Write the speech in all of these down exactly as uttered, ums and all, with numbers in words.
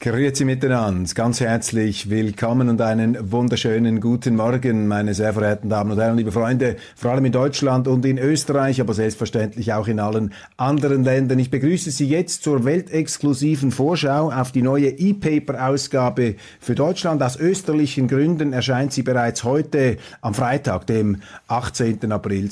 Grüezi miteinander, ganz herzlich willkommen und einen wunderschönen guten Morgen, meine sehr verehrten Damen und Herren, liebe Freunde, vor allem in Deutschland und in Österreich, aber selbstverständlich auch in allen anderen Ländern. Ich begrüße Sie jetzt zur weltexklusiven Vorschau auf die neue E-Paper-Ausgabe für Deutschland. Aus österlichen Gründen erscheint sie bereits heute am Freitag, dem achtzehnten April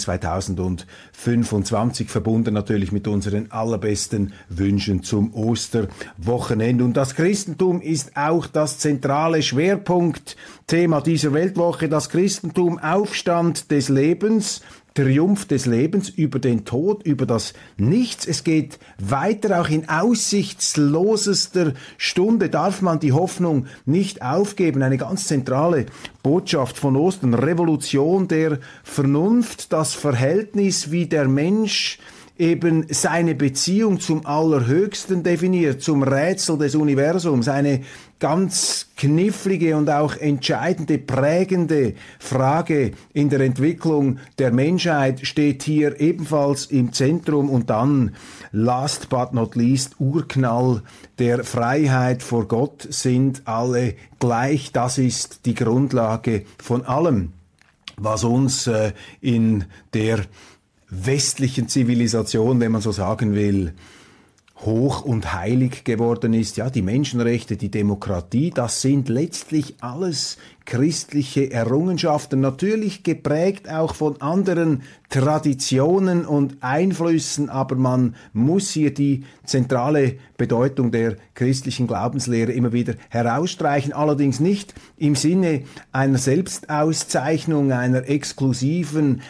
zweitausendfünfundzwanzig, verbunden natürlich mit unseren allerbesten Wünschen zum Osterwochenende. Und das Christ Christentum ist auch das zentrale Schwerpunktthema dieser Weltwoche. Das Christentum, Aufstand des Lebens, Triumph des Lebens über den Tod, über das Nichts. Es geht weiter, auch in aussichtslosester Stunde darf man die Hoffnung nicht aufgeben. Eine ganz zentrale Botschaft von Ostern, Revolution der Vernunft, das Verhältnis, wie der Mensch eben seine Beziehung zum Allerhöchsten definiert, zum Rätsel des Universums, eine ganz knifflige und auch entscheidende, prägende Frage in der Entwicklung der Menschheit steht hier ebenfalls im Zentrum. Und dann, last but not least, Urknall der Freiheit. Vor Gott sind alle gleich. Das ist die Grundlage von allem, was uns äh, in der westlichen Zivilisation, wenn man so sagen will, hoch und heilig geworden ist. Ja, die Menschenrechte, die Demokratie, das sind letztlich alles christliche Errungenschaften, natürlich geprägt auch von anderen Traditionen und Einflüssen, aber man muss hier die zentrale Bedeutung der christlichen Glaubenslehre immer wieder herausstreichen, allerdings nicht im Sinne einer Selbstauszeichnung, einer exklusiven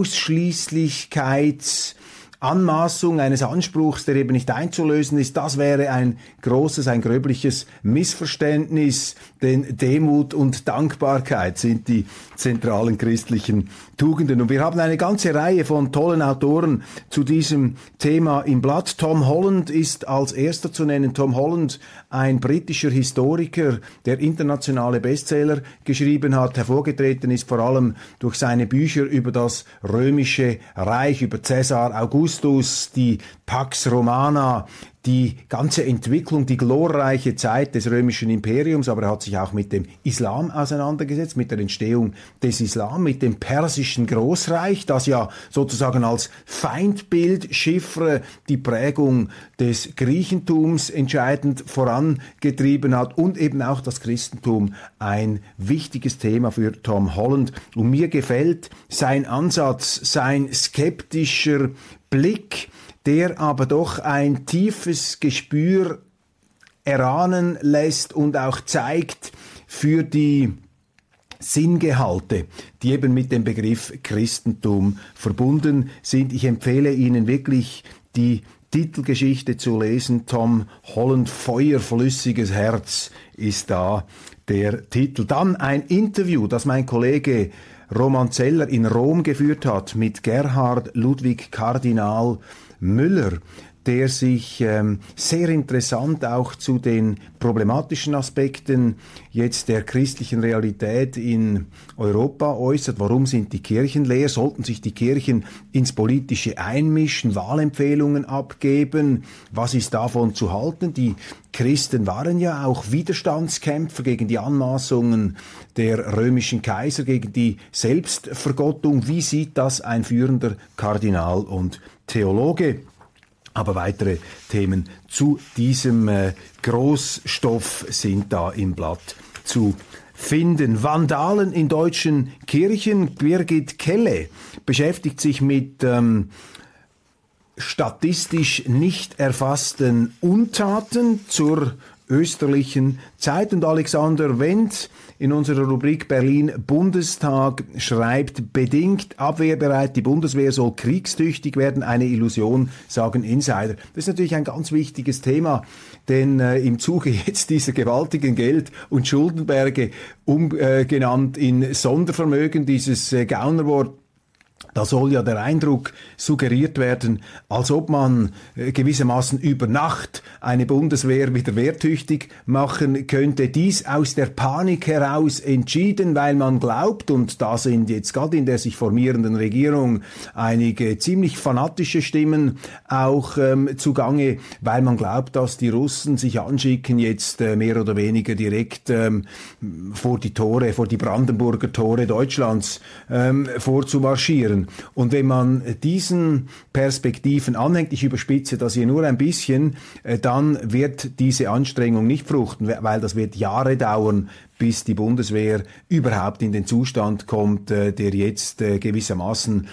Ausschließlichkeits- Anmaßung eines Anspruchs, der eben nicht einzulösen ist. Das wäre ein großes, ein gröbliches Missverständnis, denn Demut und Dankbarkeit sind die zentralen christlichen Tugenden. Und wir haben eine ganze Reihe von tollen Autoren zu diesem Thema im Blatt. Tom Holland ist als erster zu nennen. Tom Holland, ein britischer Historiker, der internationale Bestseller geschrieben hat, hervorgetreten ist vor allem durch seine Bücher über das römische Reich, über Caesar Augustus, die Pax Romana, die ganze Entwicklung, die glorreiche Zeit des römischen Imperiums, aber er hat sich auch mit dem Islam auseinandergesetzt, mit der Entstehung des Islam, mit dem persischen Großreich, das ja sozusagen als Feindbild Chiffre die Prägung des Griechentums entscheidend vorangetrieben hat und eben auch das Christentum, ein wichtiges Thema für Tom Holland. Und mir gefällt sein Ansatz, sein skeptischer Blick, der aber doch ein tiefes Gespür erahnen lässt und auch zeigt für die Sinngehalte, die eben mit dem Begriff Christentum verbunden sind. Ich empfehle Ihnen wirklich, die Titelgeschichte zu lesen. Tom Holland, Feuerflüssiges Herz ist da der Titel. Dann ein Interview, das mein Kollege Roman Zeller in Rom geführt hat mit Gerhard Ludwig Kardinal Müller, der sich ähm, sehr interessant auch zu den problematischen Aspekten jetzt der christlichen Realität in Europa äußert. Warum sind die Kirchen leer? Sollten sich die Kirchen ins Politische einmischen, Wahlempfehlungen abgeben? Was ist davon zu halten? Die Christen waren ja auch Widerstandskämpfer gegen die Anmaßungen der römischen Kaiser, gegen die Selbstvergottung. Wie sieht das ein führender Kardinal und Theologe? Aber weitere Themen zu diesem äh, Großstoff sind da im Blatt zu finden. Vandalen in deutschen Kirchen. Birgit Kelle beschäftigt sich mit ähm, statistisch nicht erfassten Untaten zur österlichen Zeit. Und Alexander Wendt in unserer Rubrik Berlin Bundestag schreibt, bedingt abwehrbereit, die Bundeswehr soll kriegstüchtig werden, eine Illusion, sagen Insider. Das ist natürlich ein ganz wichtiges Thema, denn äh, im Zuge jetzt dieser gewaltigen Geld- und Schuldenberge, umgenannt äh, in Sondervermögen, dieses äh, Gaunerwort Da soll ja der Eindruck suggeriert werden, als ob man äh, gewissermaßen über Nacht eine Bundeswehr wieder wehrtüchtig machen könnte. Dies aus der Panik heraus entschieden, weil man glaubt, und da sind jetzt gerade in der sich formierenden Regierung einige ziemlich fanatische Stimmen auch ähm, zugange, weil man glaubt, dass die Russen sich anschicken, jetzt äh, mehr oder weniger direkt ähm, vor die Tore, vor die Brandenburger Tore Deutschlands ähm, vorzumarschieren. Und wenn man diesen Perspektiven anhängt, ich überspitze das hier nur ein bisschen, dann wird diese Anstrengung nicht fruchten, weil das wird Jahre dauern, bis die Bundeswehr überhaupt in den Zustand kommt, der jetzt gewissermaßen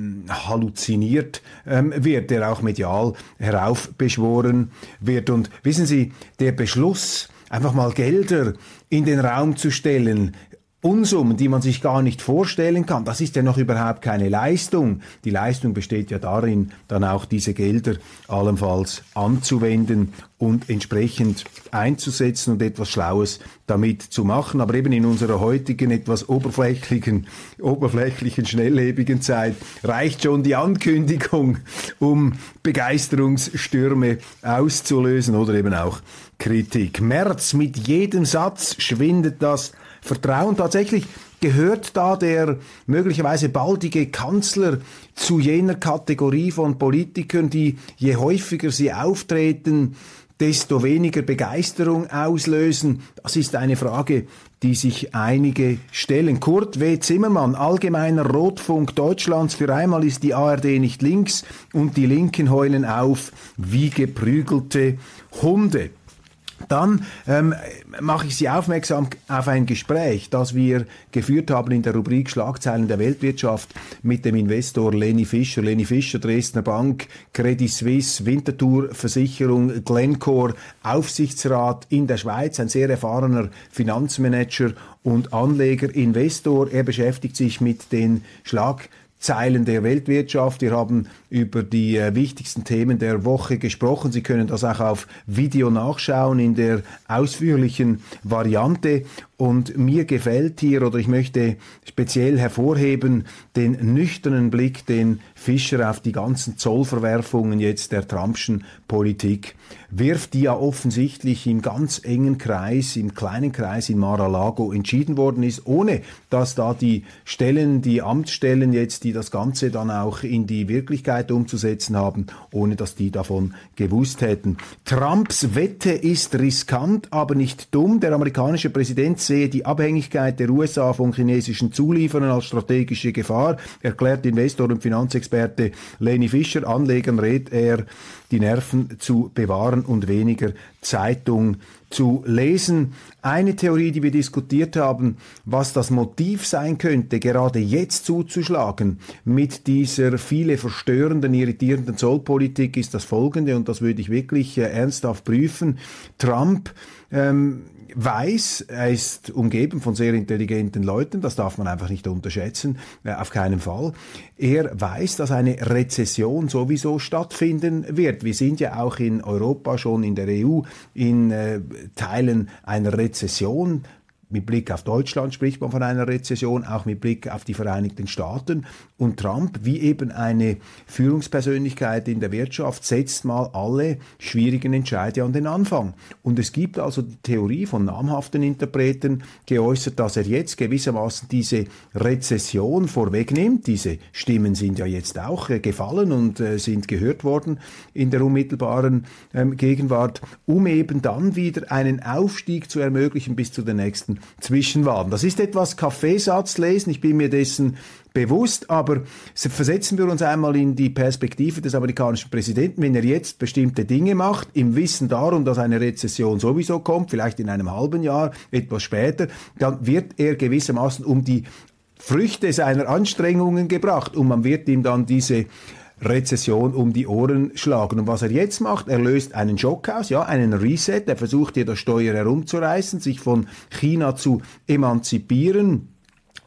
halluziniert wird, der auch medial heraufbeschworen wird. Und wissen Sie, der Beschluss, einfach mal Gelder in den Raum zu stellen, Unsummen, die man sich gar nicht vorstellen kann, das ist ja noch überhaupt keine Leistung. Die Leistung besteht ja darin, dann auch diese Gelder allenfalls anzuwenden und entsprechend einzusetzen und etwas Schlaues damit zu machen. Aber eben in unserer heutigen, etwas oberflächlichen, oberflächlichen, schnelllebigen Zeit reicht schon die Ankündigung, um Begeisterungsstürme auszulösen oder eben auch Kritik. Merz, mit jedem Satz schwindet das Vertrauen. Tatsächlich gehört da der möglicherweise baldige Kanzler zu jener Kategorie von Politikern, die je häufiger sie auftreten, desto weniger Begeisterung auslösen. Das ist eine Frage, die sich einige stellen. Kurt W. Zimmermann, Allgemeiner Rotfunk Deutschlands, für einmal ist die A R D nicht links und die Linken heulen auf wie geprügelte Hunde. Dann ähm, mache ich Sie aufmerksam auf ein Gespräch, das wir geführt haben in der Rubrik Schlagzeilen der Weltwirtschaft mit dem Investor Leni Fischer. Leni Fischer, Dresdner Bank, Credit Suisse, Winterthur Versicherung, Glencore, Aufsichtsrat in der Schweiz, ein sehr erfahrener Finanzmanager und Anleger, Investor. Er beschäftigt sich mit den Schlagzeilen Zeilen der Weltwirtschaft. Wir haben über die äh, wichtigsten Themen der Woche gesprochen. Sie können das auch auf Video nachschauen in der ausführlichen Variante. Und mir gefällt hier, oder ich möchte speziell hervorheben, den nüchternen Blick, den Fischer auf die ganzen Zollverwerfungen jetzt der Trumpschen Politik wirft, die ja offensichtlich im ganz engen Kreis, im kleinen Kreis in Mar-a-Lago entschieden worden ist, ohne dass da die Stellen, die Amtsstellen jetzt, die das Ganze dann auch in die Wirklichkeit umzusetzen haben, ohne dass die davon gewusst hätten. Trumps Wette ist riskant, aber nicht dumm. Der amerikanische Präsident sehe die Abhängigkeit der U S A von chinesischen Zulieferern als strategische Gefahr, erklärt Investor und Finanzexperte Leni Fischer. Anlegern rät er, die Nerven zu bewahren und weniger Zeitung zu lesen. Eine Theorie, die wir diskutiert haben, was das Motiv sein könnte, gerade jetzt zuzuschlagen mit dieser viele verstörenden, irritierenden Zollpolitik, ist das folgende, und das würde ich wirklich äh, ernsthaft prüfen. Trump ähm, weiß, er ist umgeben von sehr intelligenten Leuten, das darf man einfach nicht unterschätzen, äh, auf keinen Fall. Er weiß, dass eine Rezession sowieso stattfinden wird. Wir sind ja auch in Europa schon, in der E U, in äh, Teilen einer Rezession. Mit Blick auf Deutschland spricht man von einer Rezession, auch mit Blick auf die Vereinigten Staaten. Und Trump, wie eben eine Führungspersönlichkeit in der Wirtschaft, setzt mal alle schwierigen Entscheide an den Anfang. Und es gibt also die Theorie von namhaften Interpreten geäußert, dass er jetzt gewissermaßen diese Rezession vorwegnimmt. Diese Stimmen sind ja jetzt auch äh, gefallen und äh, sind gehört worden in der unmittelbaren ähm, Gegenwart, um eben dann wieder einen Aufstieg zu ermöglichen bis zu den nächsten Zwischenwahlen. Das ist etwas Kaffeesatzlesen, ich bin mir dessen bewusst, aber versetzen wir uns einmal in die Perspektive des amerikanischen Präsidenten. Wenn er jetzt bestimmte Dinge macht, im Wissen darum, dass eine Rezession sowieso kommt, vielleicht in einem halben Jahr, etwas später, dann wird er gewissermaßen um die Früchte seiner Anstrengungen gebracht und man wird ihm dann diese Rezession um die Ohren schlagen. Und was er jetzt macht, er löst einen Schock aus, ja, einen Reset, er versucht hier das Steuer herumzureißen, sich von China zu emanzipieren,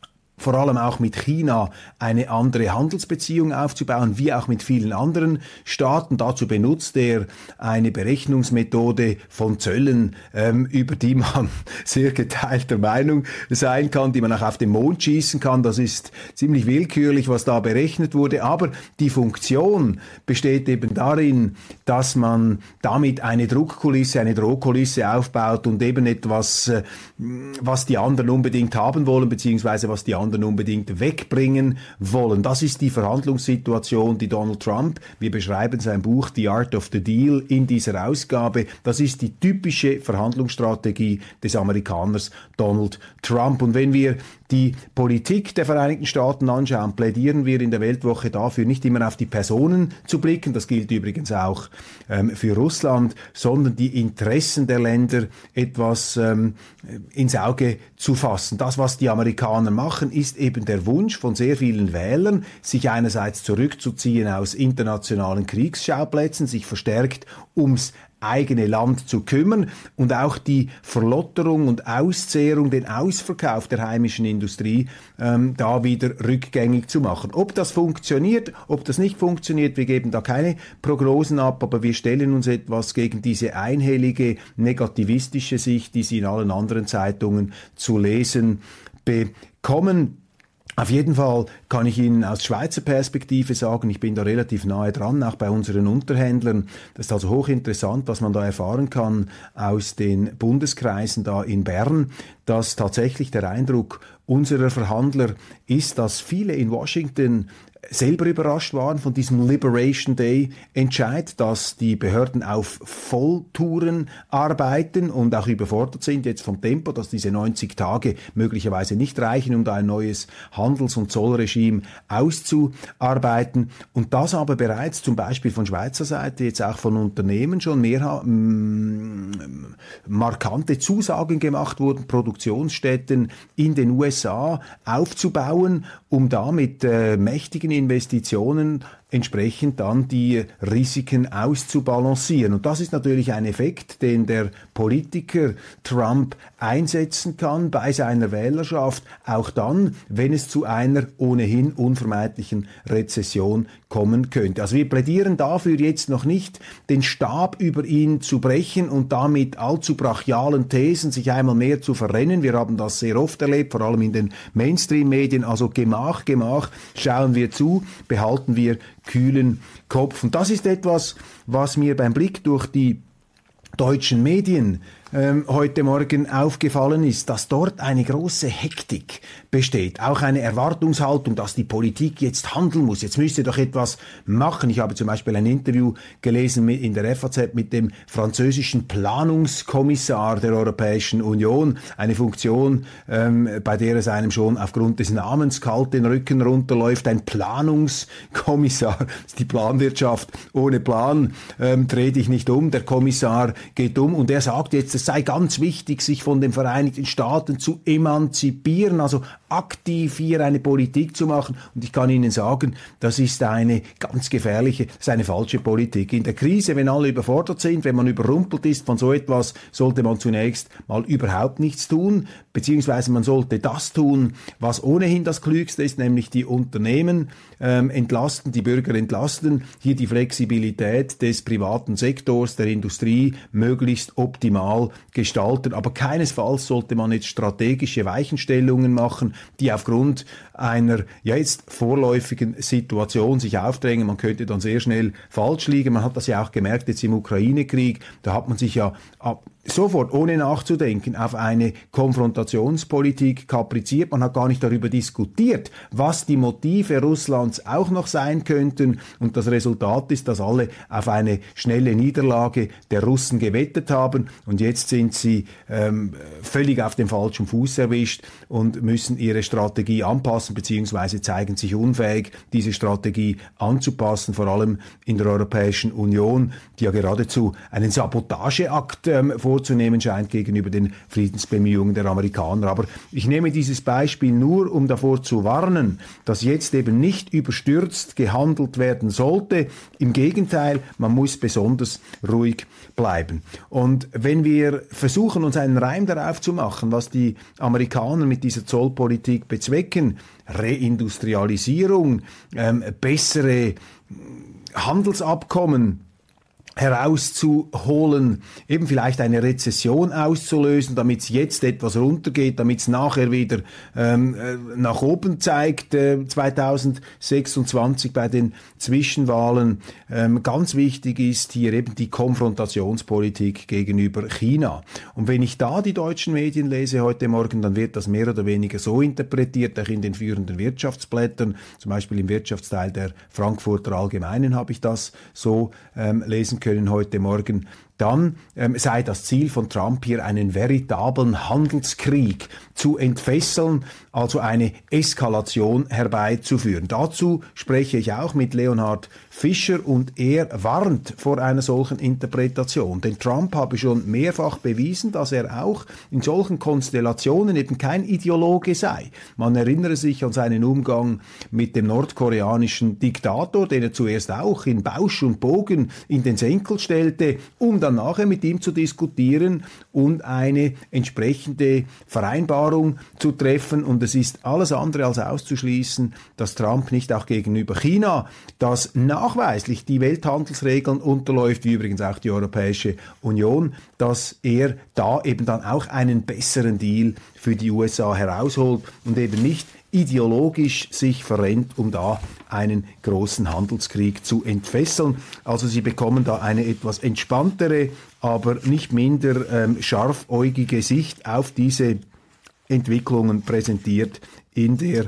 vor allem auch mit China eine andere Handelsbeziehung aufzubauen, wie auch mit vielen anderen Staaten. Dazu benutzt er eine Berechnungsmethode von Zöllen, ähm, über die man sehr geteilter Meinung sein kann, die man auch auf den Mond schießen kann. Das ist ziemlich willkürlich, was da berechnet wurde. Aber die Funktion besteht eben darin, dass man damit eine Druckkulisse, eine Drohkulisse aufbaut und eben etwas, äh, was die anderen unbedingt haben wollen, beziehungsweise was die anderen unbedingt wegbringen wollen. Das ist die Verhandlungssituation, die Donald Trump, wir beschreiben sein Buch The Art of the Deal in dieser Ausgabe, das ist die typische Verhandlungsstrategie des Amerikaners Donald Trump. Und wenn wir die Politik der Vereinigten Staaten anschauen, plädieren wir in der Weltwoche dafür, nicht immer auf die Personen zu blicken, das gilt übrigens auch ähm, für Russland, sondern die Interessen der Länder etwas ähm, ins Auge zu fassen. Das, was die Amerikaner machen, ist eben der Wunsch von sehr vielen Wählern, sich einerseits zurückzuziehen aus internationalen Kriegsschauplätzen, sich verstärkt ums eigene Land zu kümmern und auch die Verlotterung und Auszehrung, den Ausverkauf der heimischen Industrie ähm, da wieder rückgängig zu machen. Ob das funktioniert, ob das nicht funktioniert, wir geben da keine Prognosen ab, aber wir stellen uns etwas gegen diese einhellige, negativistische Sicht, die Sie in allen anderen Zeitungen zu lesen bekommen. Auf jeden Fall kann ich Ihnen aus Schweizer Perspektive sagen, ich bin da relativ nahe dran, auch bei unseren Unterhändlern. Das ist also hochinteressant, was man da erfahren kann aus den Bundeskreisen da in Bern, dass tatsächlich der Eindruck unserer Verhandler ist, dass viele in Washington selber überrascht waren von diesem Liberation Day Entscheid, dass die Behörden auf Volltouren arbeiten und auch überfordert sind jetzt vom Tempo, dass diese neunzig Tage möglicherweise nicht reichen, um da ein neues Handels- und Zollregime auszuarbeiten. Und das aber bereits zum Beispiel von Schweizer Seite, jetzt auch von Unternehmen schon mehr mm, markante Zusagen gemacht wurden, Produktionsstätten in den U S A aufzubauen, um da mit äh, mächtigen Investitionen entsprechend dann die Risiken auszubalancieren. Und das ist natürlich ein Effekt, den der Politiker Trump einsetzen kann bei seiner Wählerschaft, auch dann, wenn es zu einer ohnehin unvermeidlichen Rezession kommen könnte. Also wir plädieren dafür jetzt noch nicht, den Stab über ihn zu brechen und damit allzu brachialen Thesen sich einmal mehr zu verrennen. Wir haben das sehr oft erlebt, vor allem in den Mainstream-Medien. Also Gemach, Gemach, schauen wir zu, behalten wir kühlen Kopf. Und das ist etwas, was mir beim Blick durch die deutschen Medien ähm, heute Morgen aufgefallen ist, dass dort eine große Hektik besteht, auch eine Erwartungshaltung, dass die Politik jetzt handeln muss, jetzt müsste doch etwas machen. Ich habe zum Beispiel ein Interview gelesen in der F A Z mit dem französischen Planungskommissar der Europäischen Union, eine Funktion, ähm, bei der es einem schon aufgrund des Namens kalt den Rücken runterläuft, ein Planungskommissar, die Planwirtschaft ohne Plan ähm, dreh dich nicht um, der Kommissar geht um und er sagt jetzt, es sei ganz wichtig, sich von den Vereinigten Staaten zu emanzipieren, also aktiv hier eine Politik zu machen. Und ich kann Ihnen sagen, das ist eine ganz gefährliche, das ist eine falsche Politik. In der Krise, wenn alle überfordert sind, wenn man überrumpelt ist von so etwas, sollte man zunächst mal überhaupt nichts tun, beziehungsweise man sollte das tun, was ohnehin das Klügste ist, nämlich die Unternehmen ähm, entlasten, die Bürger entlasten, hier die Flexibilität des privaten Sektors, der Industrie möglichst optimal gestalten. Aber keinesfalls sollte man jetzt strategische Weichenstellungen machen, die aufgrund einer ja jetzt vorläufigen Situation sich aufdrängen. Man könnte dann sehr schnell falsch liegen. Man hat das ja auch gemerkt jetzt im Ukraine-Krieg. Da hat man sich ja ab sofort, ohne nachzudenken, auf eine Konfrontationspolitik kapriziert. Man hat gar nicht darüber diskutiert, was die Motive Russlands auch noch sein könnten. Und das Resultat ist, dass alle auf eine schnelle Niederlage der Russen gewettet haben. Und jetzt sind sie ähm, völlig auf dem falschen Fuß erwischt und müssen ihre Strategie anpassen, beziehungsweise zeigen sich unfähig, diese Strategie anzupassen, vor allem in der Europäischen Union, die ja geradezu einen Sabotageakt ähm, vor vorzunehmen scheint gegenüber den Friedensbemühungen der Amerikaner. Aber ich nehme dieses Beispiel nur, um davor zu warnen, dass jetzt eben nicht überstürzt gehandelt werden sollte. Im Gegenteil, man muss besonders ruhig bleiben. Und wenn wir versuchen, uns einen Reim darauf zu machen, was die Amerikaner mit dieser Zollpolitik bezwecken, Reindustrialisierung, ähm, bessere Handelsabkommen herauszuholen, eben vielleicht eine Rezession auszulösen, damit es jetzt etwas runtergeht, damit es nachher wieder ähm, nach oben zeigt, äh, zwanzig sechsundzwanzig bei den Zwischenwahlen. Ähm, ganz wichtig ist hier eben die Konfrontationspolitik gegenüber China. Und wenn ich da die deutschen Medien lese heute Morgen, dann wird das mehr oder weniger so interpretiert, auch in den führenden Wirtschaftsblättern, zum Beispiel im Wirtschaftsteil der Frankfurter Allgemeinen habe ich das so ähm, lesen können heute Morgen, dann ähm, sei das Ziel von Trump hier einen veritablen Handelskrieg zu entfesseln, also eine Eskalation herbeizuführen. Dazu spreche ich auch mit Leonhard Fischer und er warnt vor einer solchen Interpretation. Denn Trump habe schon mehrfach bewiesen, dass er auch in solchen Konstellationen eben kein Ideologe sei. Man erinnere sich an seinen Umgang mit dem nordkoreanischen Diktator, den er zuerst auch in Bausch und Bogen in den Senkel stellte, um dann nachher mit ihm zu diskutieren und eine entsprechende Vereinbarung zu treffen. Und es ist alles andere als auszuschließen, dass Trump nicht auch gegenüber China, das nachweislich die Welthandelsregeln unterläuft, wie übrigens auch die Europäische Union, dass er da eben dann auch einen besseren Deal für die U S A herausholt und eben nicht ideologisch sich verrennt, um da einen großen Handelskrieg zu entfesseln. Also sie bekommen da eine etwas entspanntere, aber nicht minder ähm, scharfäugige Sicht auf diese Entwicklungen präsentiert in der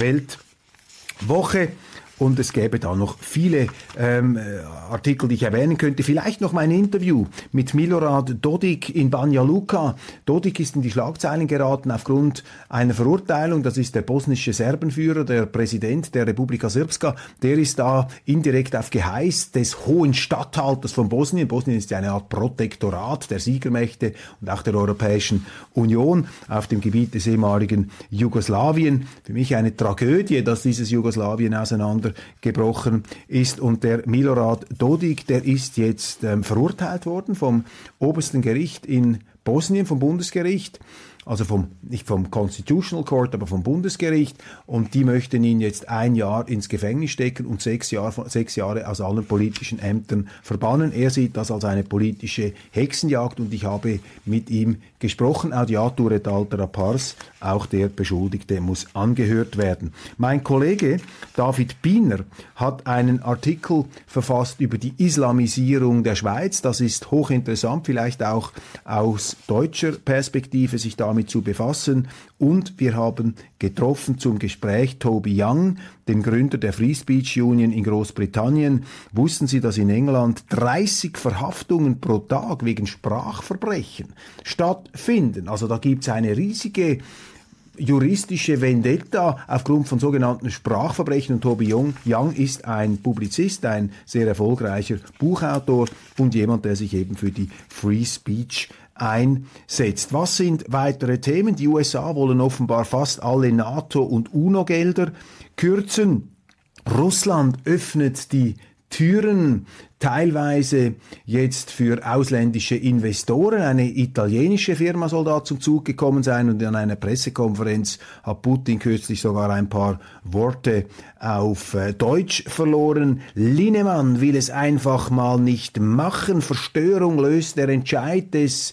Weltwoche. Und es gäbe da noch viele ähm, Artikel, die ich erwähnen könnte. Vielleicht noch mein Interview mit Milorad Dodik in Banja Luka. Dodik ist in die Schlagzeilen geraten aufgrund einer Verurteilung. Das ist der bosnische Serbenführer, der Präsident der Republika Srpska. Der ist da indirekt auf Geheiß des hohen Statthalters von Bosnien. Bosnien ist ja eine Art Protektorat der Siegermächte und auch der Europäischen Union auf dem Gebiet des ehemaligen Jugoslawien. Für mich eine Tragödie, dass dieses Jugoslawien auseinander gebrochen ist. Und der Milorad Dodik, der ist jetzt ähm, verurteilt worden vom obersten Gericht in Bosnien, vom Bundesgericht, also vom, nicht vom Constitutional Court, aber vom Bundesgericht. Und die möchten ihn jetzt ein Jahr ins Gefängnis stecken und sechs Jahre, sechs Jahre aus allen politischen Ämtern verbannen. Er sieht das als eine politische Hexenjagd und ich habe mit ihm gesprochen. Audiatur et altera pars, auch der Beschuldigte muss angehört werden. Mein Kollege David Biener hat einen Artikel verfasst über die Islamisierung der Schweiz. Das ist hochinteressant, vielleicht auch aus deutscher Perspektive sich damit zu befassen. Und wir haben getroffen zum Gespräch Toby Young, den Gründer der Free Speech Union in Großbritannien. Wussten Sie, dass in England dreißig Verhaftungen pro Tag wegen Sprachverbrechen stattfinden? Also da gibt es eine riesige juristische Vendetta aufgrund von sogenannten Sprachverbrechen. Und Toby Young, Young ist ein Publizist, ein sehr erfolgreicher Buchautor und jemand, der sich eben für die Free Speech einsetzt. Was sind weitere Themen? Die U S A wollen offenbar fast alle NATO- und UNO-Gelder kürzen. Russland öffnet die Türen teilweise jetzt für ausländische Investoren. Eine italienische Firma soll da zum Zug gekommen sein und in einer Pressekonferenz hat Putin kürzlich sogar ein paar Worte auf Deutsch verloren. Linnemann will es einfach mal nicht machen. Verstörung löst der Entscheid des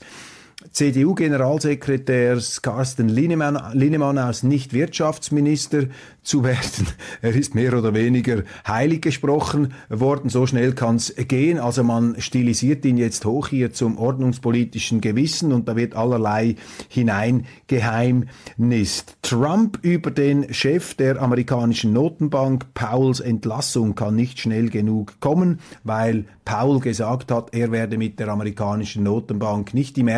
C D U-Generalsekretärs Carsten Linnemann, Linnemann aus, nicht Wirtschaftsminister zu werden. Er ist mehr oder weniger heilig gesprochen worden. So schnell kann es gehen. Also man stilisiert ihn jetzt hoch hier zum ordnungspolitischen Gewissen und da wird allerlei hineingeheimnist. Trump über den Chef der amerikanischen Notenbank. Powells Entlassung kann nicht schnell genug kommen, weil Powell gesagt hat, er werde mit der amerikanischen Notenbank nicht die Märkte und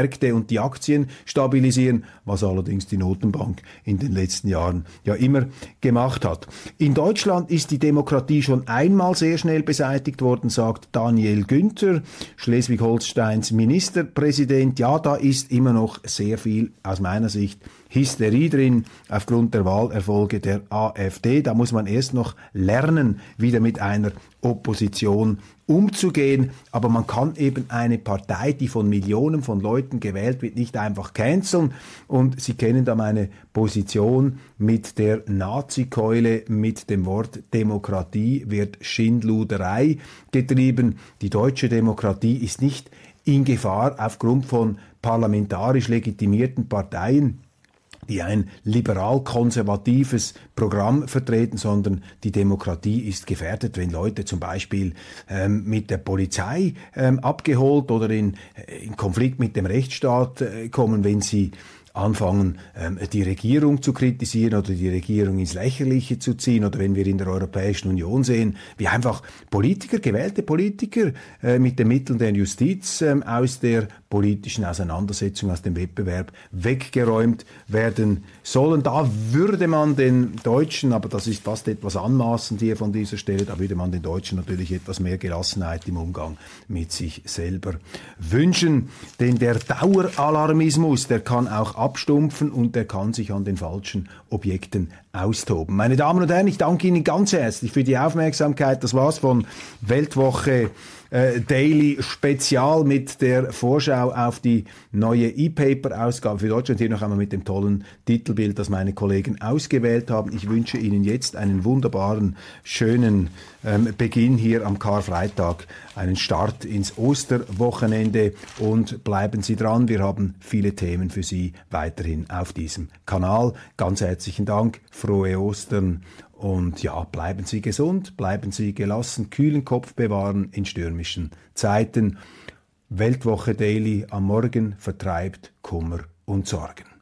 und die Aktien stabilisieren, was allerdings die Notenbank in den letzten Jahren ja immer gemacht hat. In Deutschland ist die Demokratie schon einmal sehr schnell beseitigt worden, sagt Daniel Günther, Schleswig-Holsteins Ministerpräsident. Ja, da ist immer noch sehr viel aus meiner Sicht Hysterie drin aufgrund der Wahlerfolge der AfD. Da muss man erst noch lernen, wieder mit einer Opposition umzugehen. Aber man kann eben eine Partei, die von Millionen von Leuten gewählt wird, nicht einfach canceln. Und Sie kennen da meine Position: mit der Nazi-Keule, mit dem Wort Demokratie wird Schindluderei getrieben. Die deutsche Demokratie ist nicht in Gefahr aufgrund von parlamentarisch legitimierten Parteien, die ein liberal-konservatives Programm vertreten, sondern die Demokratie ist gefährdet, wenn Leute zum Beispiel ähm, mit der Polizei ähm, abgeholt oder in, in Konflikt mit dem Rechtsstaat äh, kommen, wenn sie anfangen, die Regierung zu kritisieren oder die Regierung ins Lächerliche zu ziehen, oder wenn wir in der Europäischen Union sehen, wie einfach Politiker, gewählte Politiker äh, mit den Mitteln der Justiz äh, aus der politischen Auseinandersetzung, aus dem Wettbewerb weggeräumt werden sollen. Da würde man den Deutschen, aber das ist fast etwas anmaßend hier von dieser Stelle, da würde man den Deutschen natürlich etwas mehr Gelassenheit im Umgang mit sich selber wünschen. Denn der Daueralarmismus, der kann auch abstumpfen und der kann sich an den falschen Objekten austoben. Meine Damen und Herren, ich danke Ihnen ganz herzlich für die Aufmerksamkeit. Das war's von Weltwoche äh, Daily Spezial mit der Vorschau auf die neue E-Paper-Ausgabe für Deutschland. Hier noch einmal mit dem tollen Titelbild, das meine Kollegen ausgewählt haben. Ich wünsche Ihnen jetzt einen wunderbaren, schönen ähm, Beginn hier am Karfreitag, einen Start ins Osterwochenende, und bleiben Sie dran. Wir haben viele Themen für Sie weiterhin auf diesem Kanal. Ganz herzlichen Dank, frohe Ostern. Und ja, bleiben Sie gesund, bleiben Sie gelassen, kühlen Kopf bewahren in stürmischen Zeiten. Weltwoche Daily am Morgen vertreibt Kummer und Sorgen.